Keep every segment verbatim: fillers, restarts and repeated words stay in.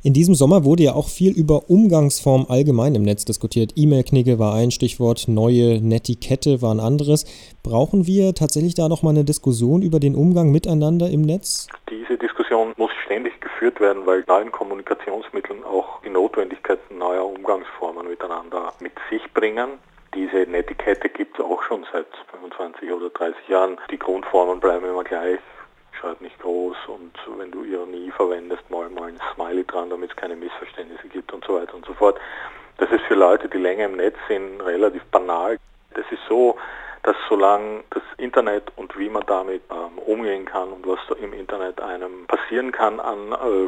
In diesem Sommer wurde ja auch viel über Umgangsformen allgemein im Netz diskutiert. E-Mail-Knigge war ein Stichwort, neue Netiquette war ein anderes. Brauchen wir tatsächlich da nochmal eine Diskussion über den Umgang miteinander im Netz? Diese Diskussion muss ständig geführt werden, weil neuen Kommunikationsmitteln auch die Notwendigkeit neuer Umgangsformen miteinander mit sich bringen. Diese Netiquette gibt es auch schon seit fünfundzwanzig oder dreißig Jahren. Die Grundformen bleiben immer gleich. Schreib nicht groß und wenn du Ironie verwendest, mal mal ein Smiley dran, damit es keine Missverständnisse gibt und so weiter und so fort. Das ist für Leute, die länger im Netz sind, relativ banal. Das ist so, dass solange das Internet und wie man damit ähm, umgehen kann und was da im Internet einem passieren kann an äh,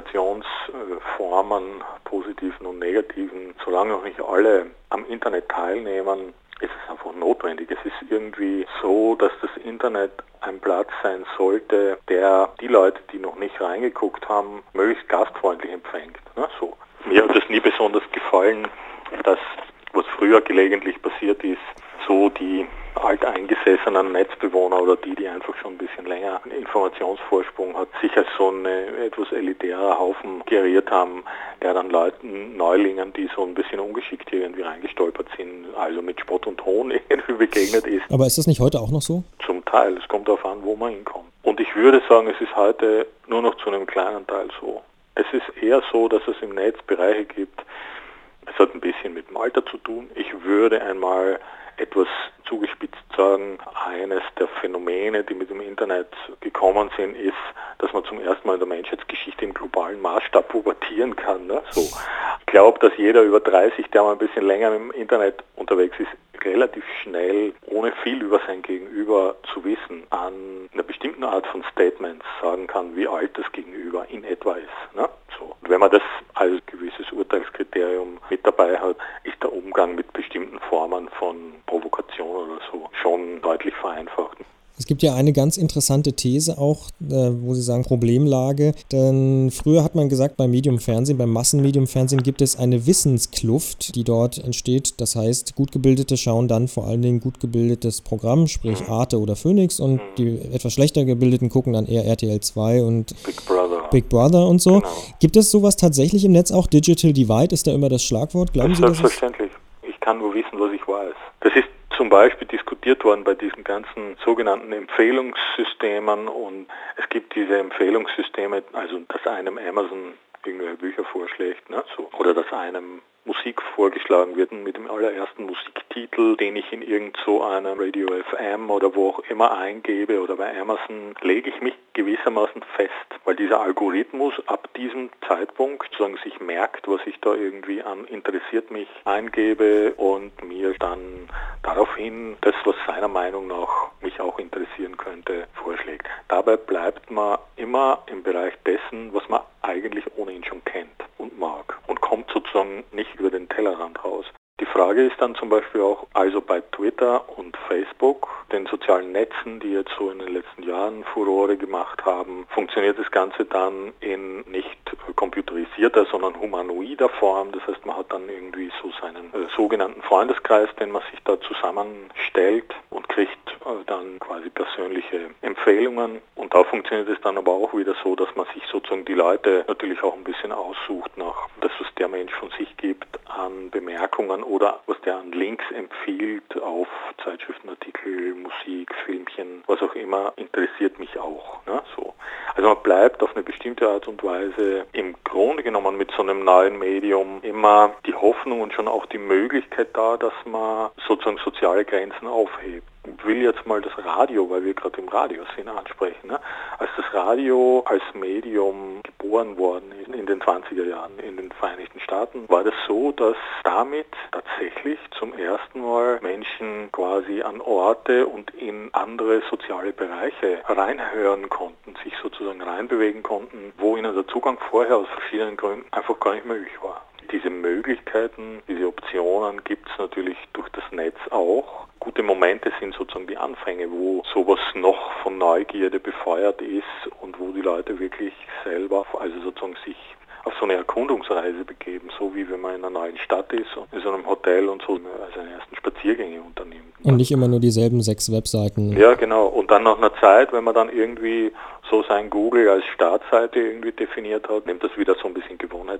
Kommunikationsformen, äh, positiven und negativen, solange noch nicht alle am Internet teilnehmen, ist es einfach notwendig. Es ist irgendwie so, dass das Internet ein Platz sein sollte, der die Leute, die noch nicht reingeguckt haben, möglichst gastfreundlich empfängt. Ne? So. Mir hat es nie besonders gefallen, dass, was früher gelegentlich passiert ist, so die alteingesessenen Netzbewohner oder die, die einfach schon ein bisschen länger einen Informationsvorsprung hat, sich als so ein etwas elitärer Haufen geriert haben, der dann Leuten, Neulingen, die so ein bisschen ungeschickt irgendwie reingestolpert sind, also mit Spott und Hohn irgendwie begegnet ist. Aber ist das nicht heute auch noch so? Zum Teil, es kommt darauf an, wo man hinkommt. Und ich würde sagen, es ist heute nur noch zu einem kleinen Teil so. Es ist eher so, dass es im Netz Bereiche gibt, es hat ein bisschen mit dem Alter zu tun. Ich würde einmal etwas zugespitzt sagen, eines der Phänomene, die mit dem Internet gekommen sind, ist, dass man zum ersten Mal in der Menschheitsgeschichte im globalen Maßstab pubertieren kann. Ne? So. Ich glaube, dass jeder über dreißig, der mal ein bisschen länger im Internet unterwegs ist, relativ schnell, ohne viel über sein Gegenüber zu wissen, an einer bestimmten Art von Statements sagen kann, wie alt das Gegenüber in etwa ist. Ne? So. Und wenn man das als gewisses Urteilskriterium mit dabei hat, ist der Umgang mit bestimmten Formen von Provokation oder so schon deutlich vereinfacht. Es gibt ja eine ganz interessante These auch, äh, wo Sie sagen Problemlage, denn früher hat man gesagt, beim Medium Fernsehen, beim Massenmedium Fernsehen gibt es eine Wissenskluft, die dort entsteht. Das heißt, Gutgebildete schauen dann vor allen Dingen gut gebildetes Programm, sprich Arte oder Phoenix, und mhm. die etwas schlechter gebildeten gucken dann eher R T L zwei und Big Brother, Big Brother und so. Genau. Gibt es sowas tatsächlich im Netz auch? Digital Divide ist da immer das Schlagwort. Glauben Sie, das ist selbstverständlich. Ich kann nur wissen, was ich weiß. Das ist zum Beispiel diskutiert worden bei diesen ganzen sogenannten Empfehlungssystemen, und es gibt diese Empfehlungssysteme, also dass einem Amazon irgendwelche Bücher vorschlägt, ne, so, oder dass einem Musik vorgeschlagen wird mit dem allerersten Musiktitel, den ich in irgend so einem Radio F M oder wo auch immer eingebe oder bei Amazon, lege ich mich gewissermaßen fest, weil dieser Algorithmus ab diesem Zeitpunkt sozusagen sich merkt, was ich da irgendwie an interessiert mich eingebe und mir dann daraufhin das, was seiner Meinung nach mich auch interessieren könnte, vorschlägt. Dabei bleibt man immer im Bereich dessen, was man eigentlich ohnehin schon kennt und mag und kommt sozusagen nicht über den Tellerrand raus. Die Frage ist dann zum Beispiel auch, also bei Twitter und Facebook, den sozialen Netzen, die jetzt so in den letzten Jahren Furore gemacht haben, funktioniert das Ganze dann in nicht computerisierter, sondern humanoider Form. Das heißt, man hat dann irgendwie so seinen äh, sogenannten Freundeskreis, den man sich da zusammenstellt und kriegt äh, dann quasi persönliche Empfehlungen. Und da funktioniert es dann aber auch wieder so, dass man sich sozusagen die Leute natürlich auch ein bisschen aussucht nach das, was der Mensch von sich gibt an Bemerkungen oder was der an Links empfiehlt auf Zeitschriftenartikel, Musik, Filmchen, was auch immer, interessiert mich auch. Ne? So. Also man bleibt auf eine bestimmte Art und Weise im Grunde genommen mit so einem neuen Medium immer die Hoffnung und schon auch die Möglichkeit da, dass man sozusagen soziale Grenzen aufhebt. Ich will jetzt mal das Radio, weil wir gerade im Radio sind, ansprechen. Ne? Als das Radio als Medium geboren worden ist in den zwanziger Jahren in den Vereinigten Staaten, war das so, dass damit tatsächlich zum ersten Mal Menschen quasi an Orte und in andere soziale Bereiche reinhören konnten, sich sozusagen reinbewegen konnten, wo ihnen der Zugang vorher aus verschiedenen Gründen einfach gar nicht möglich war. Diese Möglichkeiten, diese Optionen gibt es natürlich durch das Netz auch. Gute Momente sind sozusagen die Anfänge, wo sowas noch von Neugierde befeuert ist und wo die Leute wirklich selber, also sozusagen sich auf so eine Erkundungsreise begeben, so wie wenn man in einer neuen Stadt ist und in so einem Hotel und so seine ersten Spaziergänge unternimmt. Und nicht immer nur dieselben sechs Webseiten. Ja, genau. Und dann nach einer Zeit, wenn man dann irgendwie so sein Google als Startseite irgendwie definiert hat, nimmt das wieder so ein bisschen Gewohnheit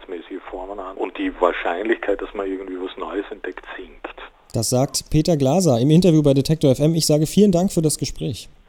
die Wahrscheinlichkeit, dass man irgendwie was Neues entdeckt, sinkt. Das sagt Peter Glaser im Interview bei Detektor F M. Ich sage vielen Dank für das Gespräch.